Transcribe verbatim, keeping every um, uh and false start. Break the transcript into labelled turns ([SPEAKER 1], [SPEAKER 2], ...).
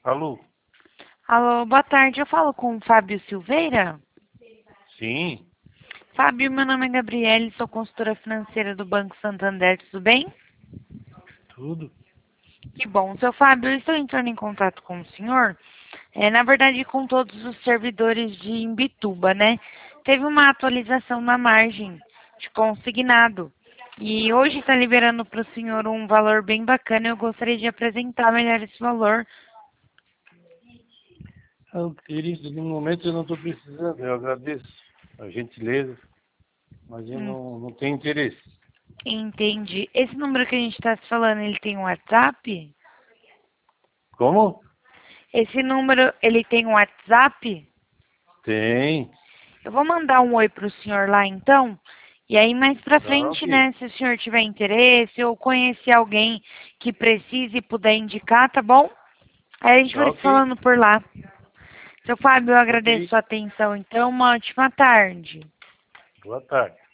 [SPEAKER 1] Alô?
[SPEAKER 2] Alô, boa tarde. Eu falo com o Fábio Silveira?
[SPEAKER 1] Sim,
[SPEAKER 2] Fábio, meu nome é Gabriele, sou consultora financeira do Banco Santander, tudo bem?
[SPEAKER 1] tudo.
[SPEAKER 2] Que bom. Seu Fábio, eu estou entrando em contato com o senhor, é, na verdade com todos os servidores de Imbituba, né? Teve uma atualização na margem de consignado e hoje está liberando para o senhor um valor bem bacana. Eu gostaria de apresentar melhor esse valor.
[SPEAKER 1] Eu querido, no momento eu não estou precisando, eu agradeço a gentileza, mas eu
[SPEAKER 2] Hum,
[SPEAKER 1] não, não tenho interesse.
[SPEAKER 2] entendi. Esse número que a gente está se falando, ele tem um WhatsApp?
[SPEAKER 1] Como?
[SPEAKER 2] Esse número, ele tem um WhatsApp?
[SPEAKER 1] Tem.
[SPEAKER 2] Eu vou mandar um oi pro senhor lá então. E aí mais pra
[SPEAKER 1] Tá,
[SPEAKER 2] frente,
[SPEAKER 1] ok.
[SPEAKER 2] né, se o senhor tiver interesse ou conhecer alguém que precise e puder indicar, tá bom? Aí a gente
[SPEAKER 1] Tá,
[SPEAKER 2] vai se
[SPEAKER 1] ok.
[SPEAKER 2] falando por lá. Seu Fábio, eu agradeço
[SPEAKER 1] Ok.
[SPEAKER 2] sua atenção então. Uma ótima tarde.
[SPEAKER 1] Boa tarde.